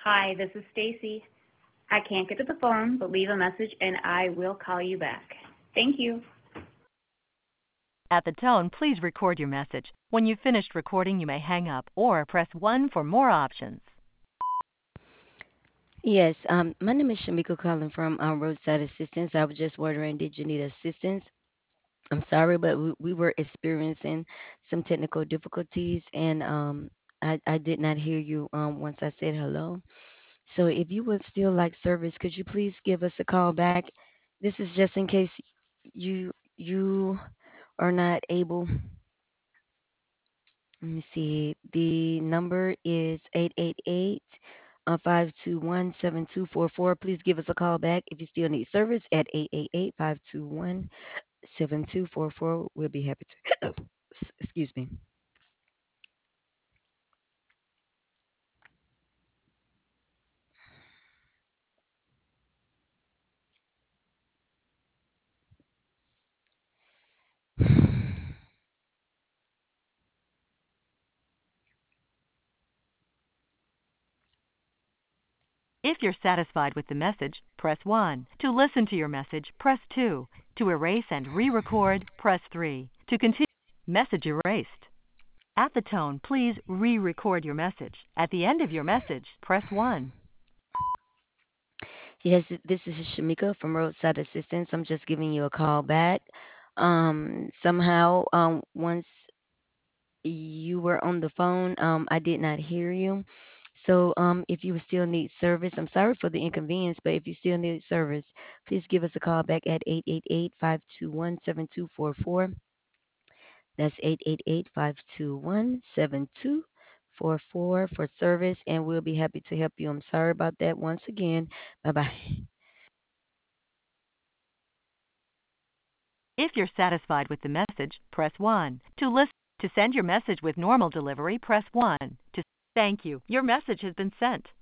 Hi, this is Stacy. I can't get to the phone, but leave a message and I will call you back. Thank you. At the tone, please record your message. When you've finished recording, you may hang up or press 1 for more options. Yes, my name is Shamika calling from Roadside Assistance. I was just wondering, did you need assistance? I'm sorry, but we were experiencing some technical difficulties, and I did not hear you once I said hello. So if you would still like service, could you please give us a call back? This is just in case you are not able. Let me see. The number is 888 521 7244. Please give us a call back if you still need service at 888-521-7244. We'll be happy to. Excuse me. If you're satisfied with the message, press 1. To listen to your message, press 2. To erase and re-record, press 3. To continue, message erased. At the tone, please re-record your message. At the end of your message, press 1. Yes, this is Shamika from Roadside Assistance. I'm just giving you a call back. Somehow, once you were on the phone, I did not hear you. So, if you still need service, I'm sorry for the inconvenience, but if you still need service, please give us a call back at 888-521-7244. That's 888-521-7244 for service, and we'll be happy to help you. I'm sorry about that once again. Bye-bye. If you're satisfied with the message, press 1. To send your message with normal delivery, press 1. Thank you. Your message has been sent.